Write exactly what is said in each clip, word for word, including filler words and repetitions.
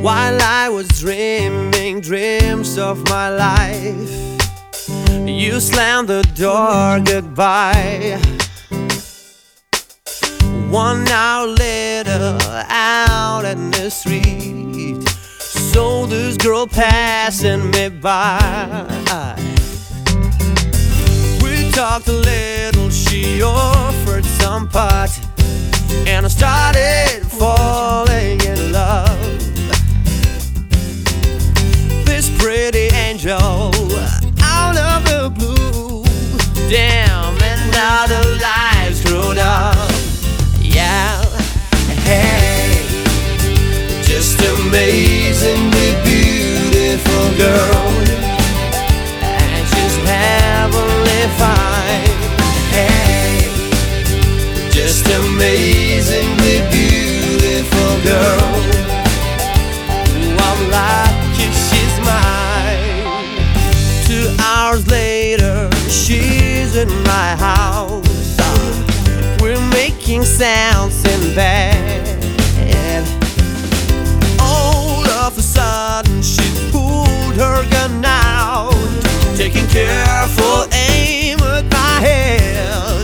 While I was dreaming dreams of my life, you slammed the door goodbye. One hour later, out in the street, saw this girl passing me by. We talked a little, she offered some pot, and I started falling in love. This pretty angel out of the blue, damn, and now the lights screwed up. Yeah, hey, just amazingly beautiful girl, and she's heavenly fine. Hey, just amazingly beautiful girl. Ooh, I'm lucky she's mine. Two hours later, she's in my house. We're making sounds in bed. All of a sudden, she pulled her gun out, taking careful aim at my head.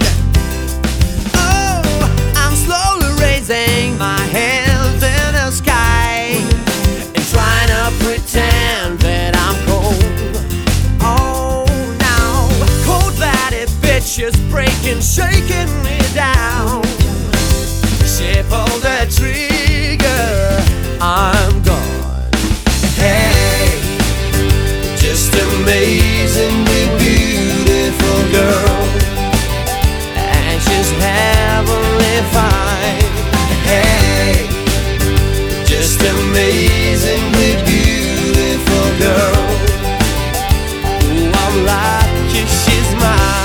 Oh, I'm slowly raising my hands in the sky and trying to pretend that I'm cold. Oh, now cold-blooded bitch is breaking, shaking me down. She pulled the trigger, I'm gone. Hey, just amazingly beautiful girl, and she's heavenly fine. Hey, just amazingly beautiful girl. Ooh, I'm lucky she's mine.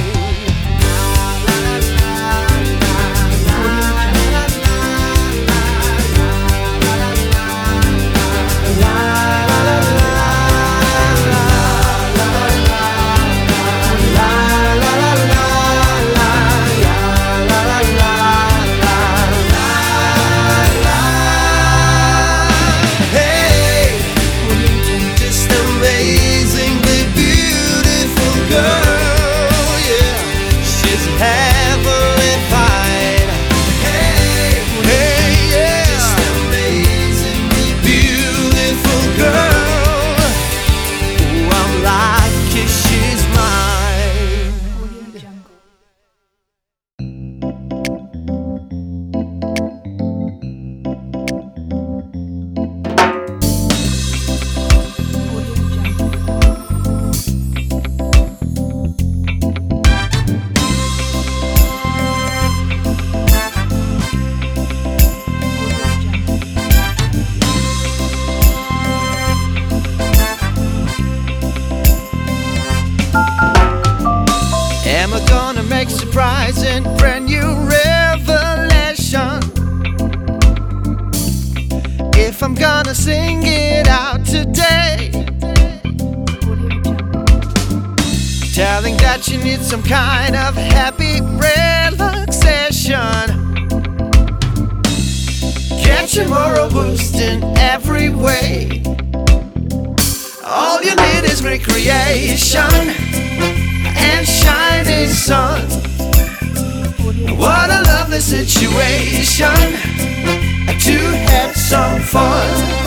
Am I gonna make surprising brand new revelation? If I'm gonna sing it out today, telling that you need some kind of happy relaxation, get your moral boost in every way. All you need is recreation and shining sun. What a lovely situation to have some fun.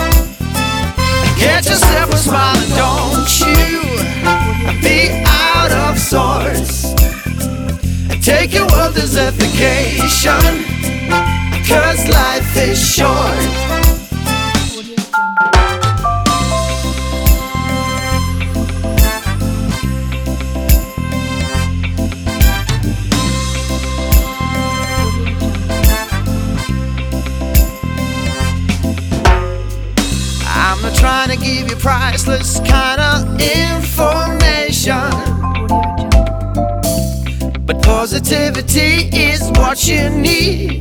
Get yourself a smile and don't you be out of sorts. Take your world as a vacation, 'cause life is short. I'm not trying to give you priceless kind of information, but positivity is what you need.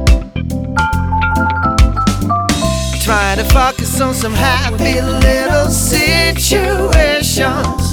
Try to focus on some happy little situations.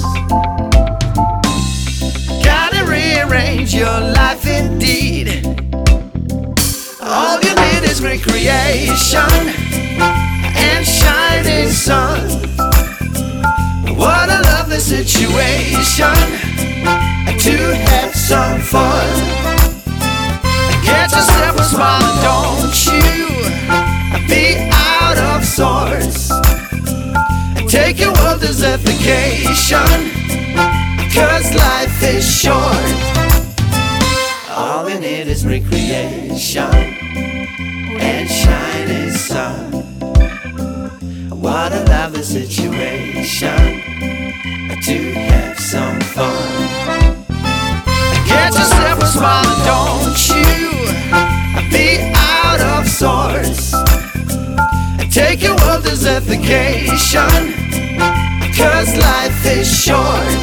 Gotta rearrange your life indeed. All you need is recreation and and shining sun. What a lovely situation to have some fun. Get yourself a smile and don't you be out of sorts. Take your world as a vacation, 'cause life is short. All we need is recreation and shining sun. What a lovely situation to have some fun. Get yourself a smile and don't you be out of sorts. Take your world as a vacation, 'cause life is short.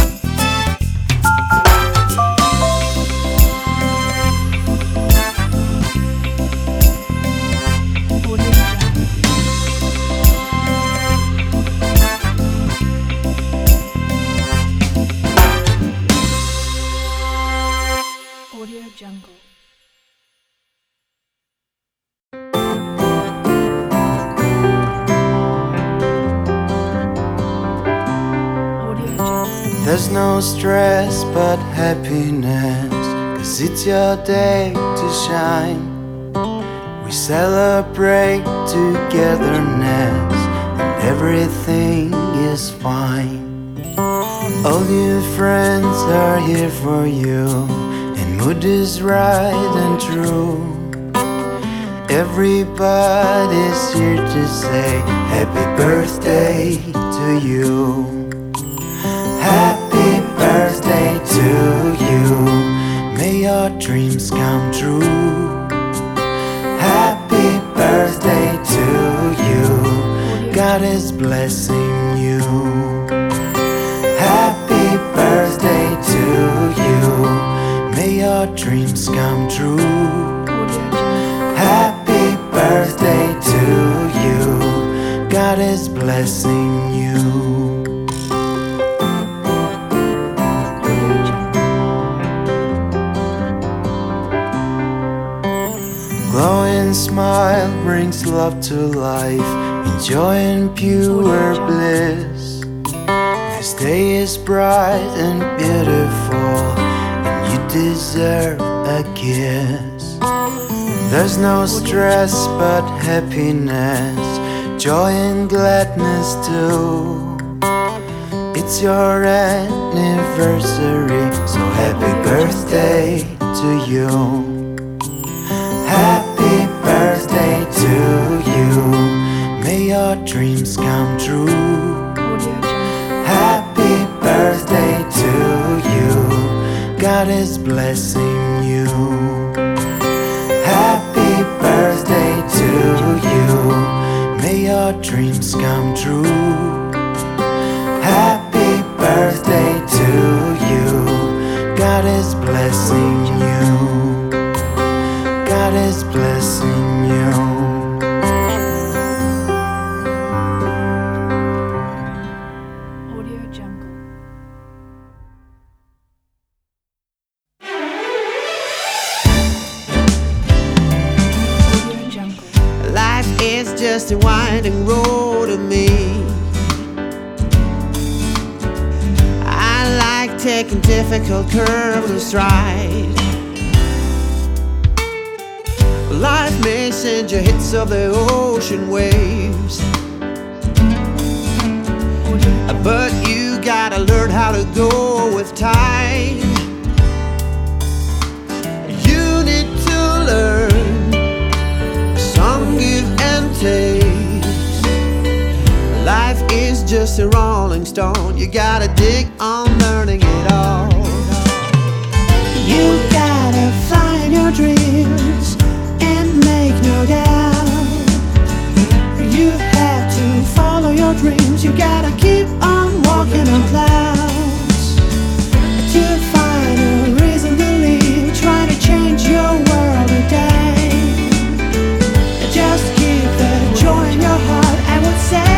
There's no stress but happiness, 'cause it's your day to shine. We celebrate togetherness and everything is fine. All your friends are here for you and mood is right and true. Everybody's here to say happy birthday to you. Happy birthday to you. May your dreams come true. Happy birthday to you. God is blessing you. Happy birthday to you. May your dreams come true. Happy birthday to you. God is blessing you. Glowing smile brings love to life, enjoying pure bliss. This day is bright and beautiful, and you deserve a kiss. There's no stress but happiness, joy and gladness too. It's your anniversary, so happy birthday to you. Happy birthday to you. May your dreams come true. Happy birthday to you. God is blessing you. Happy birthday to you. May your dreams come true. Happy birthday to you. God is blessing you. God is blessing you. Audio Jungle. Audio Jungle. Life is just a winding road to me. I like taking difficult curves in stride. Life may send you hits of the ocean waves, but you gotta learn how to go with tide. You need to learn some give and take. Life is just a rolling stone, you gotta dig on learning it all. You gotta find your dreams and make no doubt. You have to follow your dreams, you gotta keep on walking on clouds. To find a reason to live, trying to change your world today. Just keep the joy in your heart, I would say.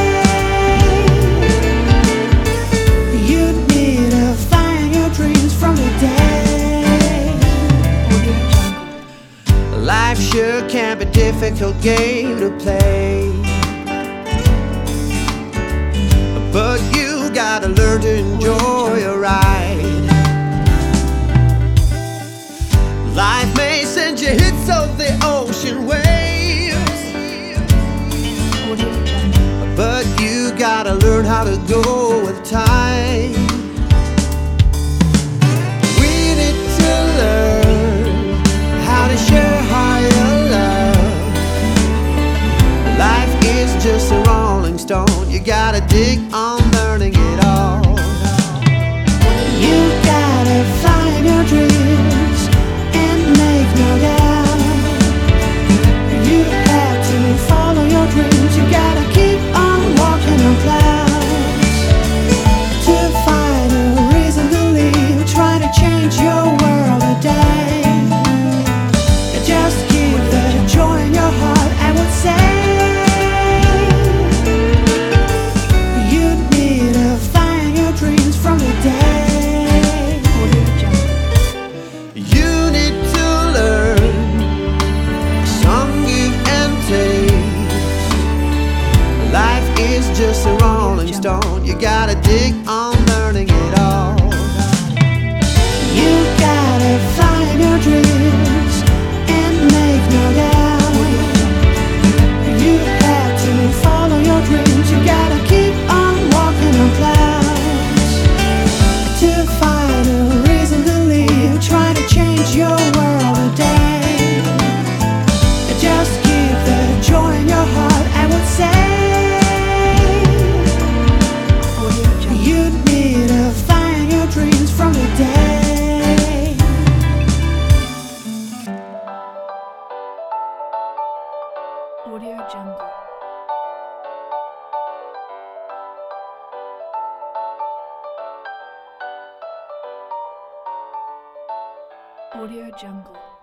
You need to find your dreams from the day. Life sure can be a difficult game to play. but you gotta learn to enjoy a ride. Life may send you hits of the ocean waves, but you gotta learn how to go with time. We need to learn how to share higher love. Life is just a rolling stone, you gotta dig on learning it all. You gotta find your dreams and make no doubt. You have to follow your dreams, you gotta keep on walking on clouds. To find a reason to leave, try to change your world a day. Just keep the joy in your heart, I would say. You need to find your dreams from the day. You need to learn some give and take. Life is just a rolling stone, you gotta dig on learning it all. You gotta find your dreams and make no doubt. You have to follow your dreams, you gotta keep on walking on clouds. To find a reason to leave, try to change your world a day. Just keep the joy in your heart, I would say. You need to find your dreams from the day. Audio Jungle. Audio Jungle.